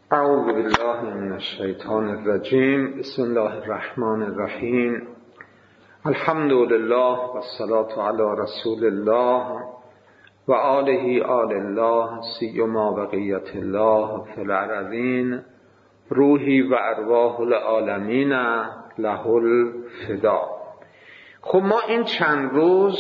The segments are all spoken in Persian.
اعوذ بالله من الشیطان الرجیم. بسم الله الرحمن الرحیم. الحمد لله و الصلاة علی رسول الله و آله آل الله سیما بقیت الله فی الارضین روحی و ارواح العالمین له الفدا. خب ما این چند روز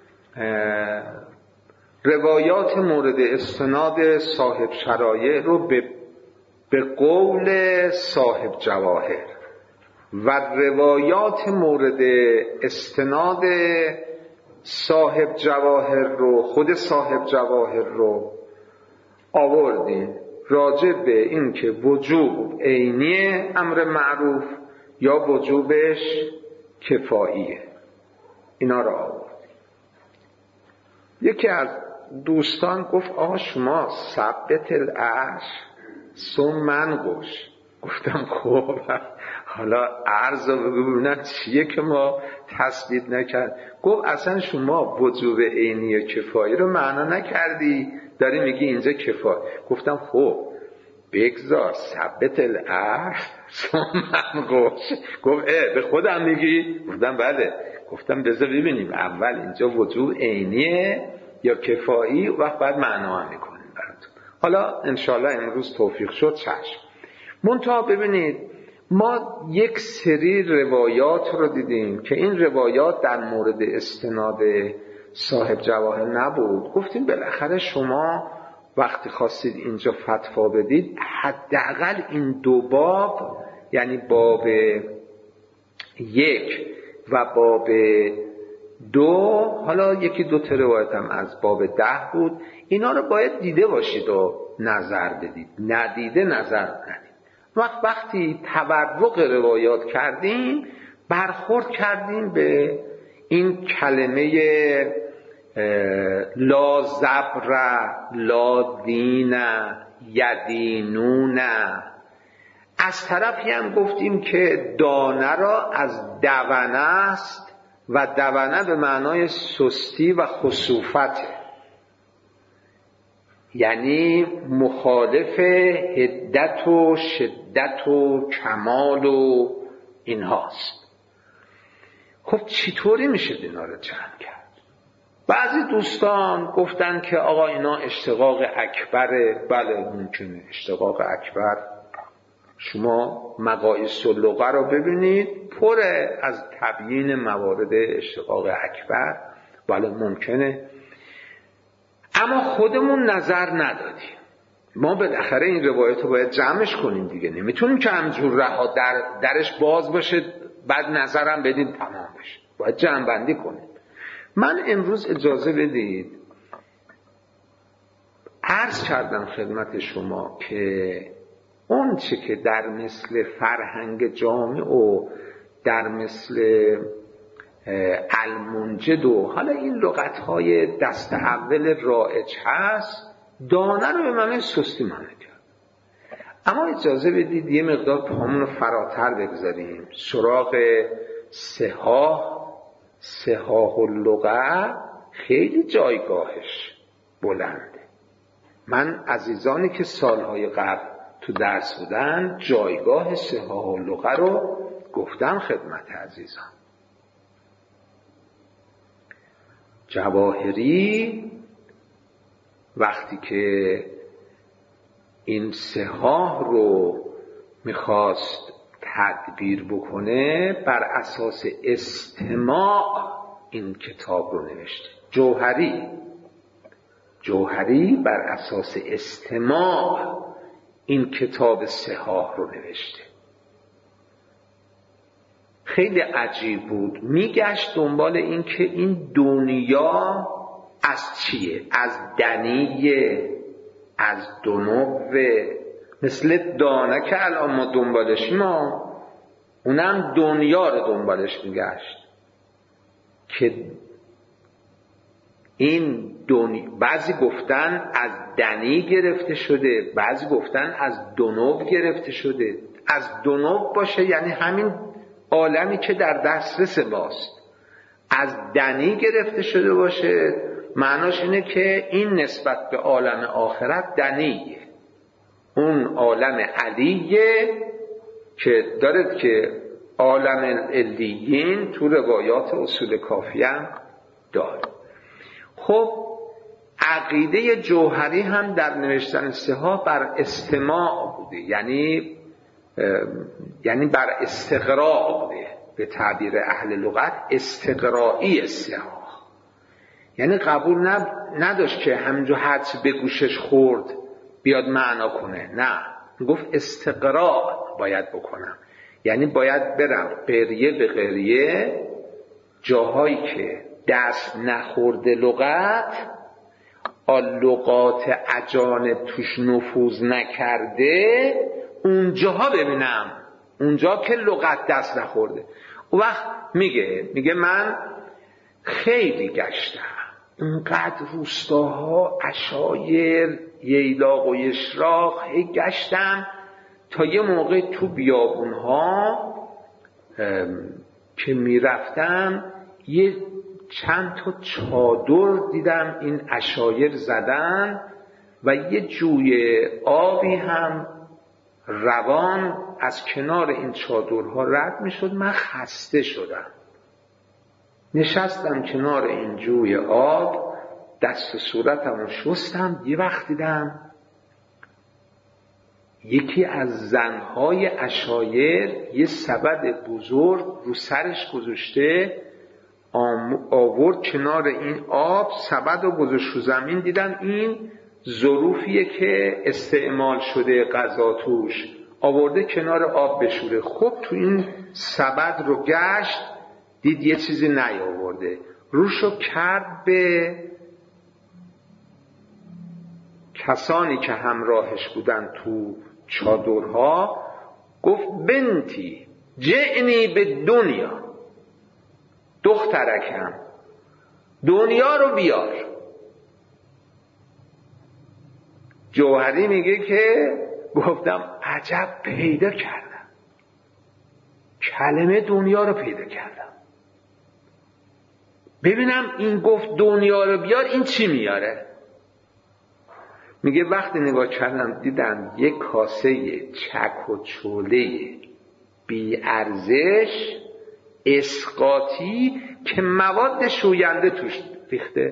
روایات مورد استناد صاحب شرایع رو به قول صاحب جواهر و روایات مورد استناد صاحب جواهر رو، خود صاحب جواهر رو آوردیم راجع به این که وجوب عینی امر معروف یا وجوبش کفاییه. اینا رو آوردیم. یکی از دوستان گفت آقا شما ثبت العرش من گفتم خب حالا عرض رو ببینن چیه که ما تثبیت نکرد. گفت اصلا شما وجوب عینی کفایی رو معنا نکردی، داری میگی اینجا کفایی. گفتم خب بگذار ثبت العرش من گفت به خودم میگی؟ گفتم بله. گفتم بذار ببینیم اول اینجا وجوب عینیه یا کفایی، وقت بعد معنا هم میکنیم براتون. حالا انشالله امروز توفیق شد چشم. منتها ببینید ما یک سری روایات رو دیدیم که این روایات در مورد استناد صاحب جواهر نبود. گفتیم بالاخره شما وقتی خواستید اینجا فتوا بدید حداقل این دو باب، یعنی باب 1 و باب 2، حالا یکی دو تا روایت هم از باب 10 بود، اینا رو باید دیده باشید و نظر بدید. ندیده نظر ندید. وقتی تبرق روایات کردیم برخورد کردیم به این کلمه لا زبر لا دین یدینون. از طرفی هم گفتیم که دانه را از دونه است و دونه به معنای سستی و خسوفته، یعنی مخالف حدت و شدت و کمال و اینهاست. خب چطوری میشه اینا رو جمع کرد؟ بعضی دوستان گفتن که آقا اینا اشتقاق اکبره. بله ممکنه اشتقاق اکبر. شما مقایس اللغه رو ببینید پره از تبیین موارد اشتقاق اکبر. بله ممکنه، اما خودمون نظر ندادیم. ما بالاخره این روایت رو باید جمعش کنیم دیگه، نمیتونیم که همجور رها درش باز باشه بعد نظرم بدیم تمام بشه. باید جمع بندی کنیم. من امروز اجازه بدید عرض کردم خدمت شما که اون چه که در مثل فرهنگ جامع و در مثل المنجد و حالا این لغت‌های دست اول رایج هست، دانه رو به معنی سستی معنی کرد. اما اجازه بدید یه مقدار پامون رو فراتر بگذاریم سراغ صحاح اللغه. خیلی جایگاهش بلنده. من عزیزانی که سالهای قبل تو درس بودن جایگاه صحاح اللغه رو گفتم خدمت عزیزان. جواهری وقتی که این صحاح رو میخواست تدبیر بکنه بر اساس استماع این کتاب رو نوشته. جوهری بر اساس استماع این کتاب صحاح رو نوشته. خیلی عجیب بود. میگشت دنبال این که این دنیا از چیه؟ از دنیه، از دنوه، مثل دانه که الان ما دنبالشیم، اونم دنیا رو دنبالش میگشت که این بعضی گفتن از دنی گرفته شده، بعضی گفتن از دنو گرفته شده. از دنو باشه یعنی همین عالمی که در دسترس ماست. از دنی گرفته شده باشه معناش اینه که این نسبت به عالم آخرت دنیه. اون عالم علیه که دارد که عالم علیین تو روایات اصول کافی هم داره. خب عقیده جوهری هم در نوشتن صحاح بر استماع بوده، یعنی بر استقراء بوده، به تعبیر اهل لغت استقرائی صحاح، یعنی قبول نداشت که همینجا هرچی به گوشش خورد بیاد معنا کنه، نه، گفت استقراء باید بکنم، یعنی باید برم قریه به قریه، جاهایی که دست نخورده لغت، لغات اجانب توش نفوذ نکرده، اونجاها ببینم، اونجا که لغت دست نخورده. اون وقت میگه من خیلی گشتم، اینقدر روستاها، عشایر، ییلاق و یشراق گشتم تا یه موقع تو بیابونها که میرفتم یه چند تا چادر دیدم این عشایر زدن و یه جوی آبی هم روان از کنار این چادرها رد میشد. من خسته شدم، نشستم کنار این جوی آب، دست و صورتم رو شستم. یه وقت دیدم یکی از زنهای عشایر یه سبد بزرگ رو سرش گذاشته، آورد کنار این آب، سبد رو گذاشت رو زمین. دیدم این ظروفیه که استعمال شده غذا توش، آورده کنار آب بشوره. خب تو این سبد رو گشت، دید یه چیزی نیاورده، روشو کرد به کسانی که همراهش بودن تو چادرها، گفت بنتی جئنی به دنیا، دخترکم دنیا رو بیار. جوهری میگه که گفتم عجب پیدا کردم، کلمه دنیا رو پیدا کردم. ببینم این گفت دنیا رو بیار، این چی میاره؟ میگه وقتی نگاه کردم دیدم یک کاسه چک و چوله بی ارزش اسقاطی که مواد شوینده توش ریخته.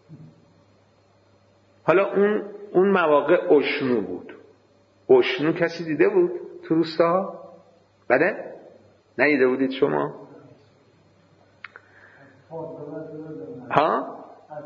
حالا اون مواقع اشنو بود. اشنو کسی دیده بود تو روستا؟ بله؟ ندیده بودید شما؟ ها؟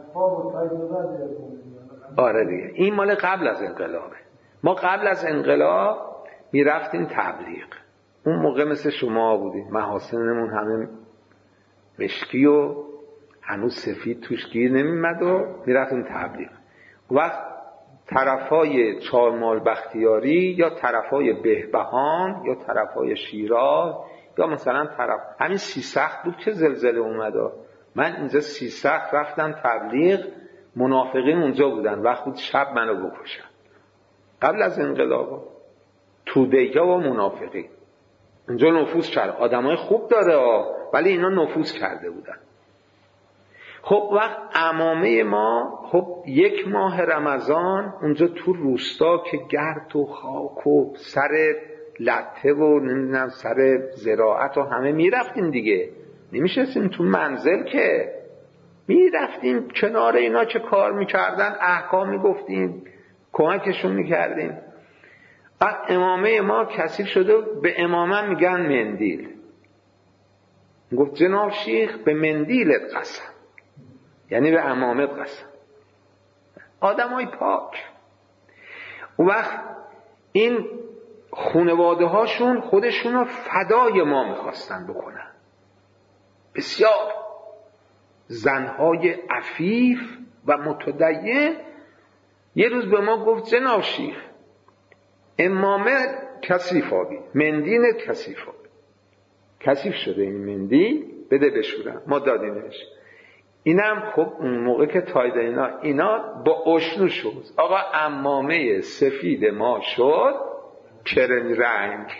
آره دیگه، این مال قبل از انقلابه. ما قبل از انقلاب میرفتیم تبلیغ. اون موقع مثل شما بودیم، محاسنمون همه مشکی و هنوز سفید توش گیر نمیمد و میرفتیم تبلیغ. وقت طرفای چهارمال بختیاری یا طرفای بهبهان یا طرفای شیراز یا مثلا طرف همین سیسخت بود که زلزله اومد. من اینجا سیسخت رفتم تبلیغ، منافقین اونجا بودن، وقت بود شب منو بکشن. قبل از انقلاب توده‌ها و منافقین اونجا نفوذ کرد. آدمای خوب داره ولی اینا نفوذ کرده بودن. خب وقت عمامه ما، خب 1 ماه رمضان اونجا تو روستا که گرد و خاک و سر لطه و نمیدونم سر زراعت و همه میرفتیم دیگه، نمیشستیم تو منزل که، میرفتیم کنار اینا که کار میکردن، احکام میگفتیم، کمکشون میکردیم. بعد امامه ما کثیف شده، به امامه میگن مندیل. گفت جناب شیخ به مندیلت قسم، یعنی به امامت قسم. آدمای پاک. اون وقت این خانواده هاشون خودشون رو فدای ما میخواستن بکنن. بسیار زنهای عفیف و متدین. یه روز به ما گفت جناب شیخ امامه کثیف آبی، مندیل کثیف آبی، کثیف شده این مندیل، بده بشورم. ما دادیمش. اینم خب اون موقع که تایده اینا با اشنو شد. آقا عمامه سفید ما شد کرمی رنگ.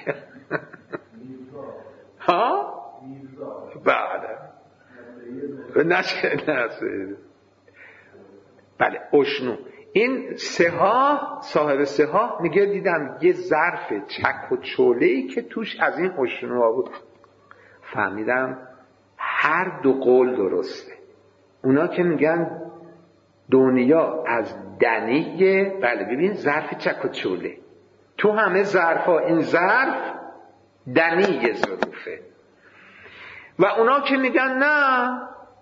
ها؟ بله بله اشنو. این سهاه، صاحب سهاه میگه دیدم یه ظرف چک و چوله‌ای که توش از این اشنوها بود. فهمیدم هر دو قول درسته. اونا که میگن دنیا از دنیه، بله ببین ظرف چک و چوله، تو همه ظرفا این ظرف دنیه ظروفه. و اونا که میگن نه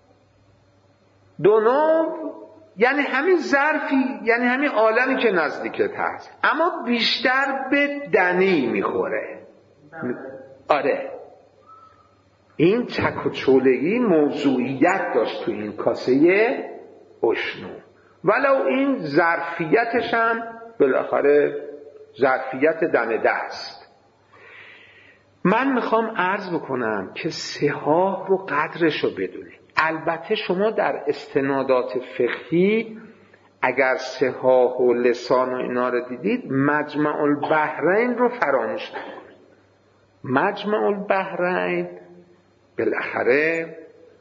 دونو یعنی همین ظرفی، یعنی همین عالمی که نزدیکت هست اما بیشتر به دنی میخوره. آره این چک و چوله‌ای موضوعیت داشت تو این کاسه اشنو، ولو این ظرفیتش هم بالاخره ظرفیت دم دست. من میخوام عرض بکنم که سهاه رو قدرش رو بدونید. البته شما در استنادات فقهی اگر سهاه و لسان و اینا رو دیدید مجمع البحرین رو فراموش نکنید. مجمع البحرین بالاخره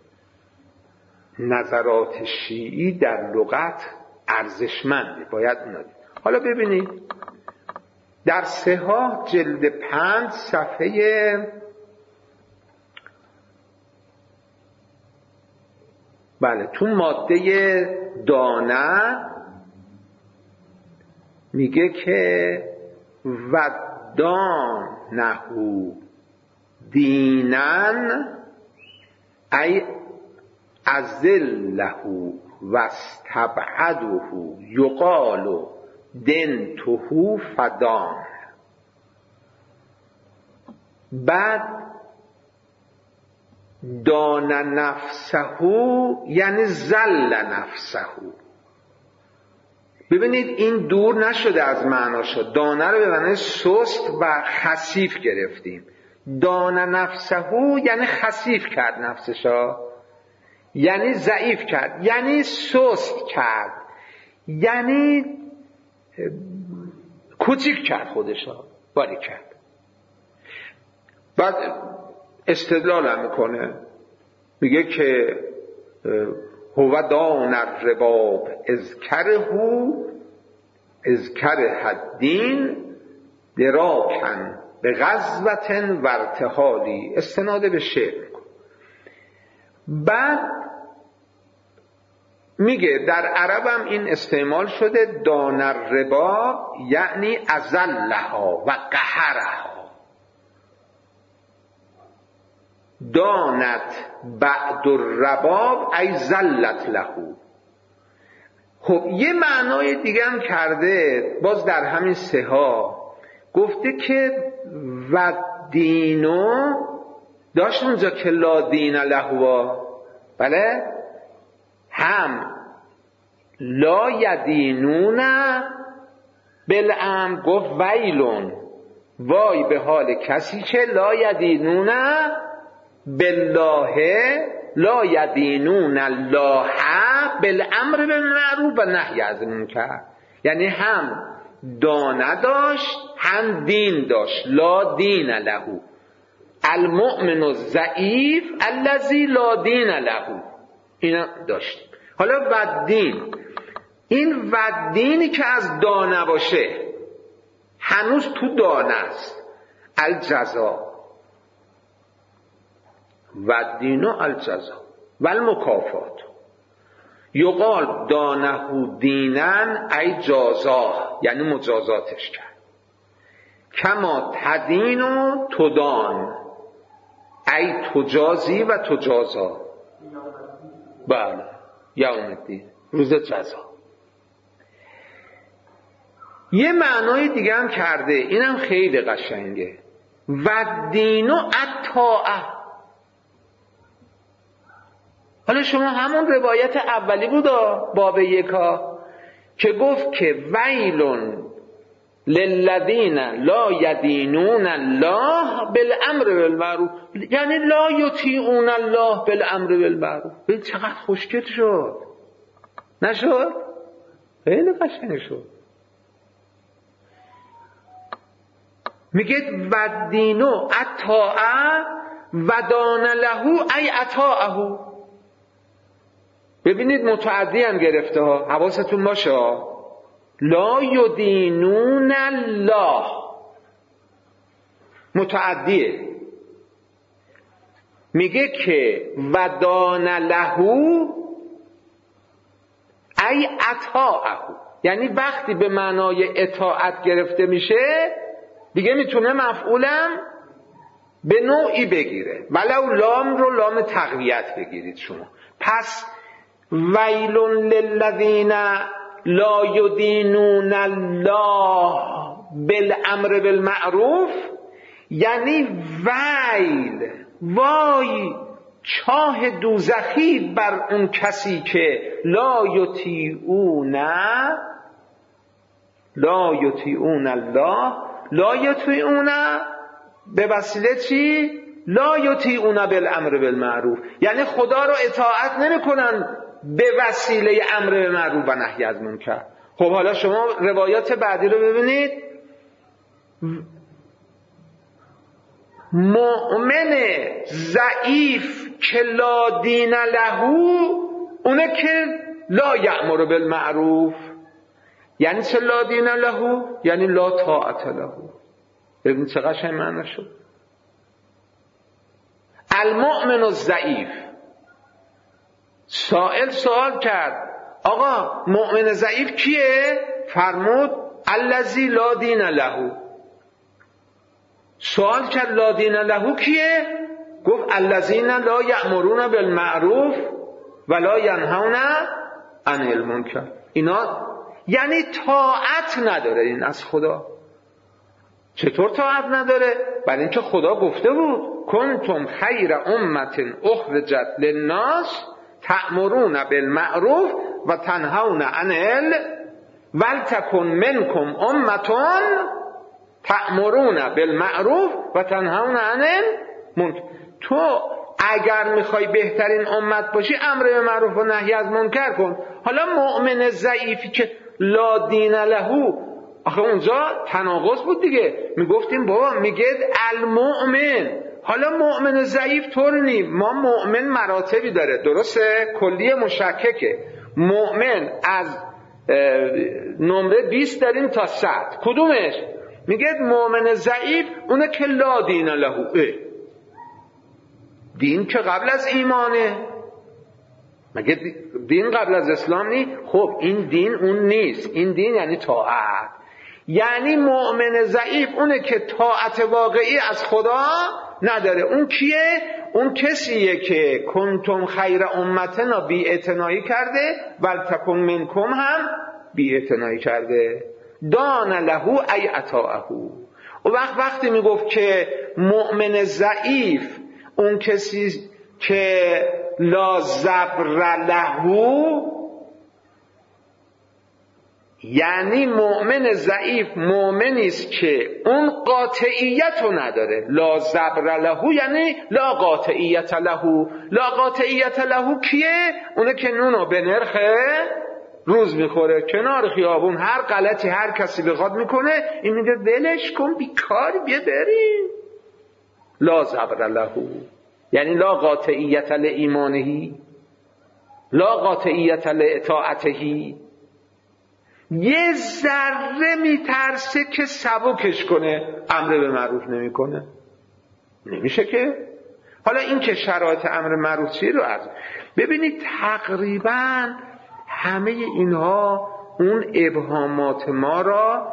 نظرات شیعی در لغت ارزشمنده، باید اونا دید. حالا ببینید در سهاه جلد 5 صفحه بله تو ماده دانه میگه که ودانهو دینن ای ازله واستبعده یقال دنته فدان. بعد دان نفسه یعنی زل نفسه. ببینید این دور نشده از معناشا. دانه رو به معنی سست و خسیف گرفتیم. دان نفسه یعنی خسیف کرد نفسشا، یعنی ضعیف کرد، یعنی سست کرد، یعنی کوچیک کرد خودشا، باری کرد. بعد استدلال هم میکنه میگه که هو دان الرباب اذکره الدین دراکن به غزوة و ارتحالی. استناد به شعر. بعد میگه در عرب هم این استعمال شده دان الرباب یعنی ازلها و قهرها. دانت بعد الرباب ای زلت له. خب یه معنای دیگه هم کرده باز در همین سهاه، گفته که و دینو داشت اونجا که لا دین له، بله هم لا یدینون بالامر، گفت ویلون وای به حال کسی که لا یدینون بالله، لا یدینون الله بالامر بالمعروف و نهی از المنکر. یعنی هم دانه داشت هم دین داشت. لا دین له المؤمن الضعیف الذی لا دین له، اینا داشت. حالا ودین، این ودینی که از دانه باشه هنوز تو دانه است. الجزا ودینو الجزا و المکافات. یقال دانه دینن ای جازاه، یعنی مجازاتش کرد. کما تدین و تدان ای تجازی و تجازا. بله یوم الدین، روز جزا. یه معنای دیگه هم کرده، اینم خیلی قشنگه. و دینو الطاعه. حالا شما همون روایت اولی بود باب 1 که گفت که ویلون للذین لا یدینون الله بالامر بالمعروف، یعنی لا یطیعون الله بالامر بالمعروف. ببین چقدر خوشگل شد، نشد؟ خیلی قشنگ شد. میگه و دینو الطاعه و دان له ای اطاعه. ببینید متعدی هم گرفته ها، حواستون باشه ها. لا یدینون الله متعدیه، میگه که ودان لهو ای اطاعه، یعنی وقتی به معنای اطاعت گرفته میشه دیگه میتونه مفعولم به نوعی بگیره، ولو لام رو لام تقویت بگیرید شما. پس ویل للذین لا یدینون الله بالامر بالمعروف، یعنی ویل، وای، چاه دوزخی بر اون کسی که لا یطیعون الله، لا یطیعون به وسیله چی؟ لا یطیعون بالامر بالمعروف، یعنی خدا رو اطاعت نمیکنن به وسیله امر بالمعروف و نهی از منکر. خب حالا شما روایات بعدی رو ببینید. مؤمن ضعیف که لا دین له، اونه که لا یأمر بالمعروف. یعنی چه لا دین له؟ یعنی لا طاعت له. ببین چقدر قشنگ معنی شد. المؤمن الضعیف، سائل سوال کرد آقا مؤمن ضعیف کیه؟ فرمود الذی لا دین له. سوال کرد لا دین له کیه؟ گفت الذین لا یأمرون بالمعروف ولا ینهون عن المنکر. اینا یعنی طاعت نداره این از خدا. چطور طاعت نداره؟ برای اینکه خدا گفته بود کنتم خیر امة اخرجت للناس تأمرون بالمعروف و تنهون عن ولتکن منکم امة تأمرون بالمعروف و تنهون عن المنکر. تو اگر میخوای بهترین امت باشی امر به معروف و نهی از منکر کن. حالا مؤمن ضعیفی که لا دین له، آخه اونجا تناقض بود دیگه. میگفتیم بابا میگه المؤمن، حالا مؤمن ضعیف طور نی. ما مؤمن مراتبی داره، درسته؟ کلیه مشککه. مؤمن از نمره 20 داریم تا 100. کدومش؟ میگه مؤمن ضعیف اونه که لا دین له. دین که قبل از ایمانه، مگه دین قبل از اسلام نی؟ خب این دین اون نیست. این دین یعنی طاعت. یعنی مؤمن ضعیف اونه که طاعت واقعی از خدا نداره. اون کیه؟ اون کسیه که کنتم خیر امتنا بی اعتنایی کرده، ولتکن منکم هم بی اعتنایی کرده. دان له ای اطاعه. و وقتی میگفت که مؤمن ضعیف اون کسی که لا زبر له، یعنی مؤمن ضعیف مؤمنی است که اون قاطعیت رو نداره. لا زبر له یعنی لا قاطعیت له. لا قاطعیت له کیه؟ اونه که نونو به نرخ روز میخوره کنار خیابون، هر غلطی هر کسی بخواد میکنه، این میگه ولش کن بیکاری بیا بریم. لا زبر له یعنی لا قاطعیت لایمانه، لا قاطعیت لاطاعته. یه ذره میترسه که سبکش کنه، امر به معروف نمیکنه، نمیشه که. حالا این که شرایط امر معروف چی رو از ببینید، تقریبا همه اینها اون ابهامات ما را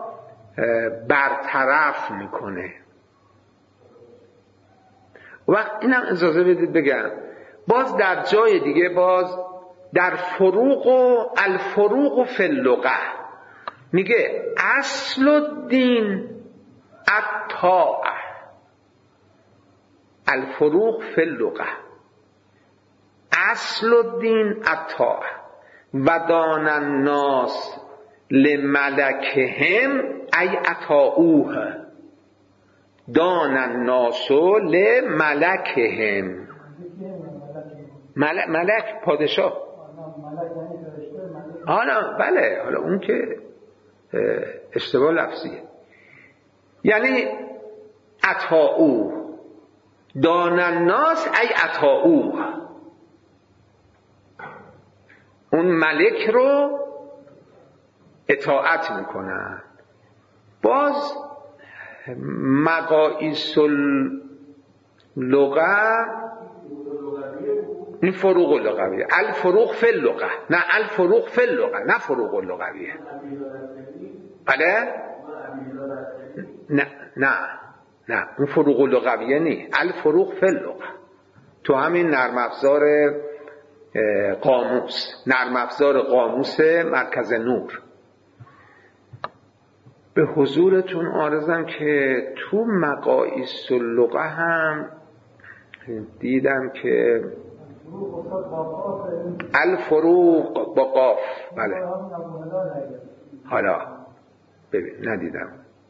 برطرف میکنه. وقت اینم اجازه بدید بگم باز در جای دیگه، باز در فروق و الفروق فی اللغه میگه اصل الدین الطاعه. الفروق فی اللغه اصل الدین الطاعه و دان الناس لملکهم ای اطاعوه. دان الناس لملکهم. ملک پادشاه. حالا بله، حالا اون که اشتباه لفظیه. یعنی اطاعوه. دان الناس ای اطاعوه. اون ملک رو اطاعت میکنن. باز مقاییس اللغه این فروق لغویه، الفروق فی اللغه، نه الفروق فی اللغه، نه فروق لغویه. بله؟ نه اون فروق لغویه نی، الفروق فی اللغه. تو همین نرم افزار قاموس، نرم افزار قاموس مرکز نور، به حضورتون عارضم که تو مقاییس اللغه هم دیدم که الفروق با قاف. بله حالا ببین ندیدم،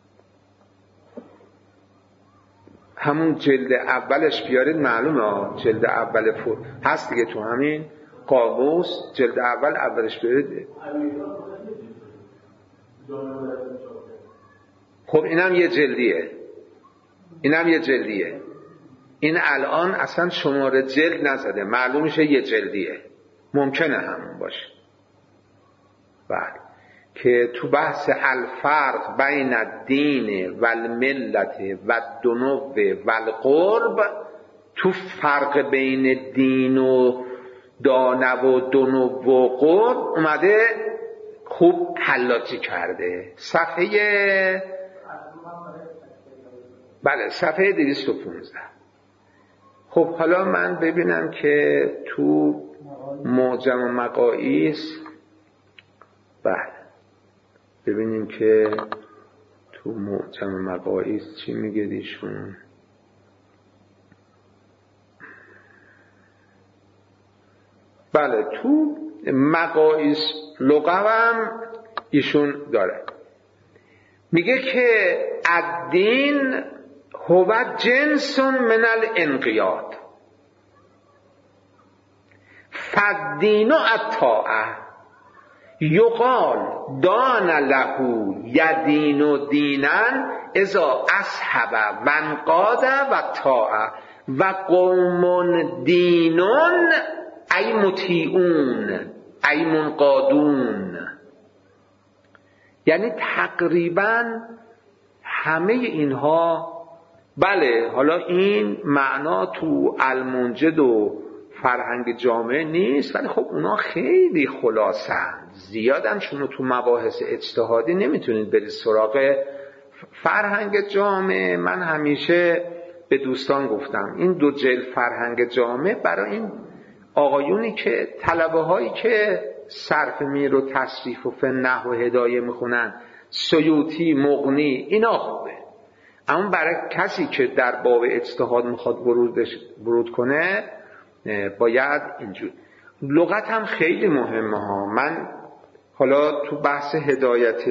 همون جلد اولش بیارید معلومه، جلد اول هست دیگه تو همین قاموس، جلد اولش بیارید. خب اینم یه جلدیه، این الان اصلا شماره جلد نزده، معلوم میشه یه جلدیه، ممکنه همون باشه. بله که تو بحث الفرق بین الدین و الملت و الدنو و القرب، تو فرق بین دین و دانه و دنو و قرب اومده خوب حلاجی کرده. صفحه 215. خب حالا من ببینم که تو معجم مقاییس، بله ببینیم که تو معجم مقاییس چی میگه ایشون. بله تو مقاییس لغو هم ایشون داره، میگه که الدین هو جنس من الانقیاد فالدین الطاعه یقال دان له یدین دینا اذا اصحب و انقاد و طاعه و قوم دینون ای مطیعون ای منقادون. یعنی تقریبا همه اینها، بله حالا این معنا تو المنجد و فرهنگ جامعه نیست، ولی خب اونا خیلی خلاصن، زیادن شما تو مباحث اجتهادی نمیتونید برید سراغ فرهنگ جامعه. من همیشه به دوستان گفتم این 2 جلد فرهنگ جامعه برای این آقایونی که طلبه هایی که صرف میر و تصریف و فن نحو و هدایه میخونن، سیوطی، مغنی، اینا خوبه. اما برای کسی که در باب اجتهاد میخواد ورود کنه باید اینجور. لغت هم خیلی مهمه ها. من حالا تو بحث هدایت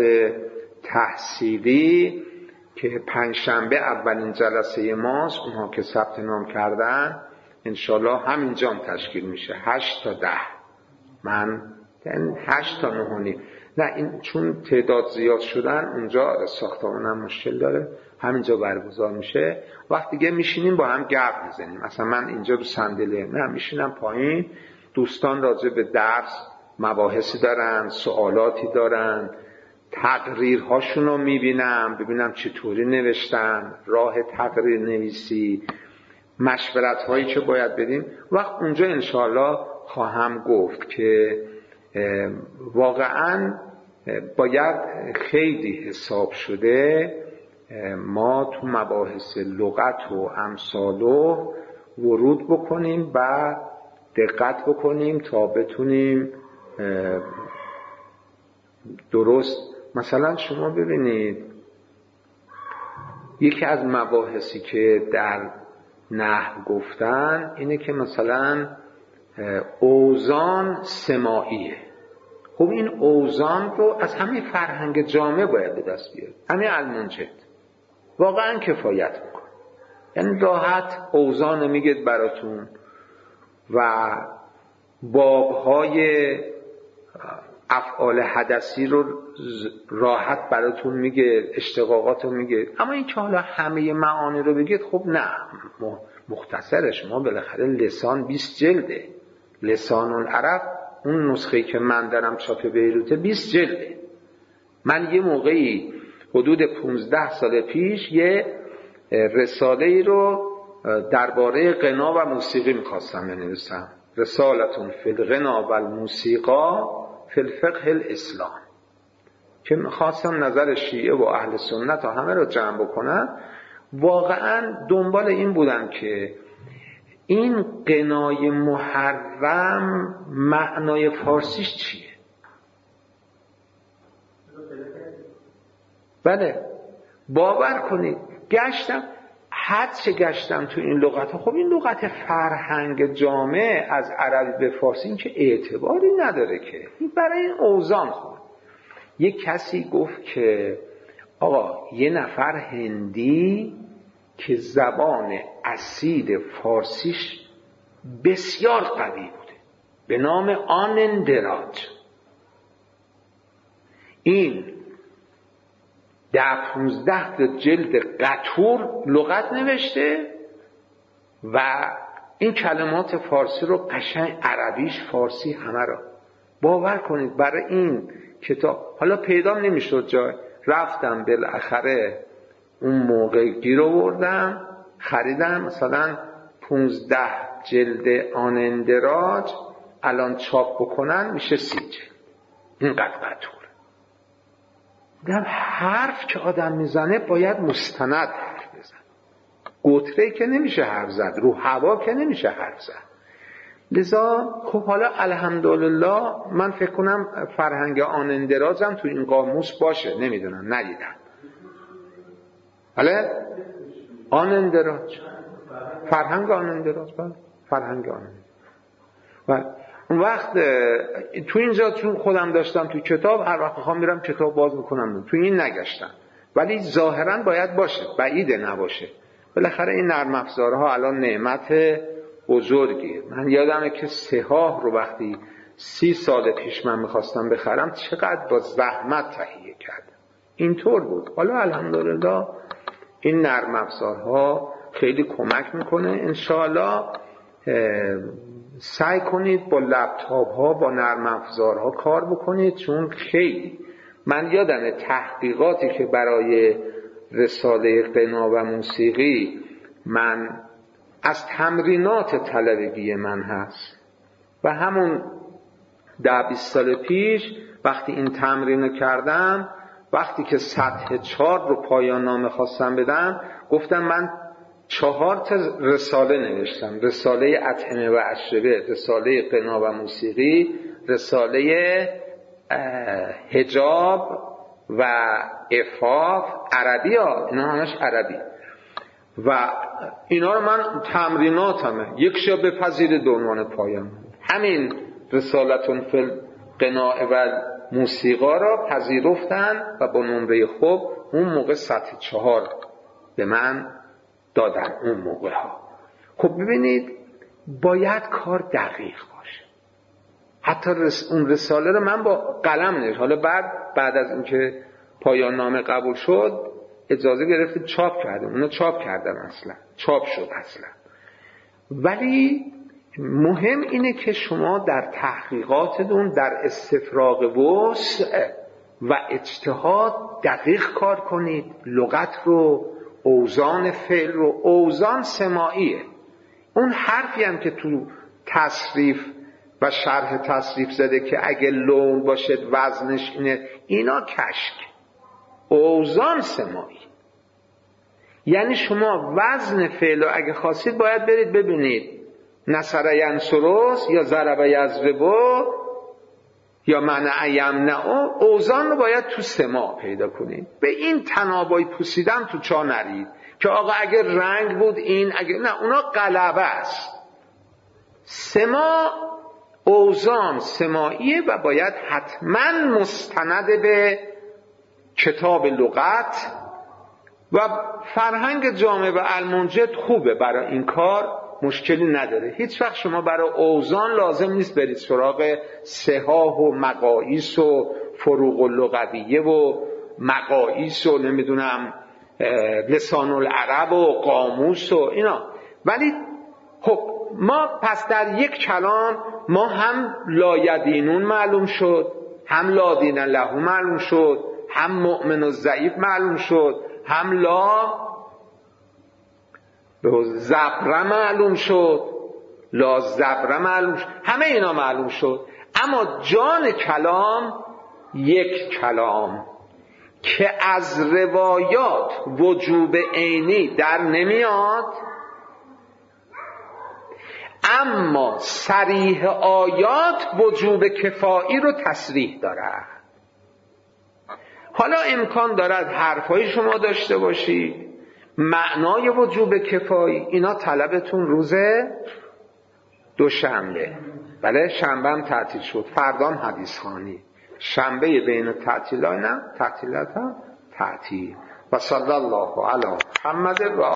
تحصیلی که 5 شنبه اولین جلسه ماست، اونها که ثبت نام کردن انشالله همینجا هم تشکیل میشه 8 تا 10. من 8 تا 9 نه این چون تعداد زیاد شدن اونجا ساختمانم مشکل داره، همینجا برگزار میشه. وقت دیگه میشینیم با هم گپ میزنیم. مثلا من اینجا رو صندلی نه میشینم پایین، دوستان راجع به درس مباحثی دارن، سوالاتی دارن، تقریرهاشون رو میبینم، ببینم چطوری نوشتن، راه تقریر نویسی، مشورت هایی که باید بدیم. وقت اونجا انشاءالله خواهم گفت که واقعا باید خیلی حساب شده ما تو مباحث لغت و امثالو ورود بکنیم و دقت بکنیم تا بتونیم درست. مثلا شما ببینید یکی از مباحثی که در نحو گفتن اینه که مثلا اوزان سماعیه. خب این اوزان رو از همه فرهنگ جامعه باید به دست بیارید. همه المنجد واقعا کفایت میکنه، یعنی راحت اوزان میگید براتون و بابهای افعال حدثی رو راحت براتون میگه، اشتقاقات رو میگه. اما این که حالا همه معانی رو بگید خب نه، مختصره. شما بالاخره لسان 20 جلده، لسان العرب اون نسخه‌ای که من دارم چاپ بیروته 20 جلده. من یه موقعی حدود 15 سال پیش یه رساله‌ای رو درباره غنا و موسیقی می‌خواستم بنویسم، رسالتون فی الغنا و الموسیقا فی الفقه الاسلام، که می‌خواستم نظر شیعه و اهل سنت و همه رو جمع بکنم. واقعا دنبال این بودم که این غنای محرم معنای فارسیش چیه. بله باور کنید گشتم، حدش گشتم تو این لغت. خب این لغت فرهنگ جامع از عربی به فارسی این که اعتباری نداره که، این برای این اوزان خود. یک کسی گفت که آقا یه نفر هندی که زبان اصیل فارسیش بسیار قوی بوده به نام آنندراج، این 10-15 جلد قطور لغت نوشته و این کلمات فارسی رو قشنگ عربیش فارسی همه رو. باور کنید برای این کتاب حالا پیدا نمیشد جای، رفتم بالاخره اون موقع گیر آوردم خریدم، مثلا 15 جلد آنندراج الان چاپ بکنن میشه 30 جلد، اینقدر قطور. دیدم حرف که آدم میزنه باید مستند حرف بزن، گتره که نمیشه حرف زد، رو هوا که نمیشه حرف زد. لذا خب حالا الحمدلله من فکر کنم فرهنگ آنندرازم تو این قاموس باشه، نمیدونم ندیدم. بله آنندراج، فرهنگ آنندراج، بله فرهنگ آنندراج. اون وقت تو اینجا چون خودم داشتم تو کتاب، هر وقت خواهم میرم کتاب باز میکنم، تو این نگشتم، ولی ظاهرا باید باشه، بعیده نباشه. بالاخره این نرم افزارها الان نعمت بزرگیه. من یادمه که سهاه رو وقتی 30 سال پیش من میخواستم بخرم چقدر با زحمت تهیه کردم، اینطور بود. حالا الحمدلله این نرم افزارها خیلی کمک میکنه. انشاءالله سعی کنید با لپتاپ ها با نرم افزارها کار بکنید، چون خیلی من یادمه تحقیقاتی که برای رساله غنا و موسیقی من از تمرینات طلبگی من هست و همون 10-20 سال پیش وقتی این تمرین کردم، وقتی که سطح 4 رو پایان نامه خواستم بدم، گفتم من 4 تا رساله نوشتم: رساله اطعمه و اشربه، رساله غنا و موسیقی، رساله حجاب و عفاف، عربی ها، اینا همش عربی و اینا رو من تمریناتمه، یک شب بپذیرید به عنوان پایان. همین رسالتون فی الغنا و موسیقا را پذیرفتن و با نمره خوب اون موقع سطح 4 به من دادن اون موقع ها. خب ببینید باید کار دقیق باشه. حتی اون رساله رو من با قلم نوشتم، حالا بعد از اینکه پایان نامه قبول شد اجازه گرفتیم چاپ کردیم، اونو چاپ کردم، اصلا چاپ شد اصلا. ولی مهم اینه که شما در تحقیقاتتون در استفراغ وسع و اجتهاد دقیق کار کنید. لغت رو، اوزان فعل رو، اوزان سماعیه. اون حرفی هم که تو تصریف و شرح تصریف زده که اگه لون باشه وزنش اینه، اینا کشک، اوزان سماعی. یعنی شما وزن فعل رو اگه خواستید باید برید ببینید نصر ینصرس یا ضرب یضرب یا منع یمنع، اوزان رو باید تو سماع پیدا کنید. به این تنابای پوسیدن تو چا نرید که آقا اگه رنگ بود این، اگه نه، اونا غلبه است. سماع اوزان سماعیه و باید حتما مستند به کتاب لغت و فرهنگ جامع و المنجد خوبه برای این کار، مشکلی نداره. هیچ وقت شما برای اوزان لازم نیست برید سراغ صحاح و مقاییس و فروق اللغویه و مقاییس و نمیدونم لسان العرب و قاموس و اینا. ولی خب ما پس در یک کلام ما هم لایدینون معلوم شد، هم لادین له معلوم شد، هم مؤمن و ضعیف معلوم شد، هم لا زبره معلوم شد، لا زبره معلوم شد، همه اینا معلوم شد. اما جان کلام یک کلام که از روایات وجوب عینی در نمیاد، اما صریح آیات وجوب کفایی رو تصریح دارد. حالا امکان دارد حرفای شما داشته باشید معنای وجوب کفایی، اینا طلبتون روز دوشنبه، بله شنبه هم تعطیل شد، فردا هم حدیث خوانی، شنبه بین تعطیلات هم تعطیل. و صلی الله علی محمد و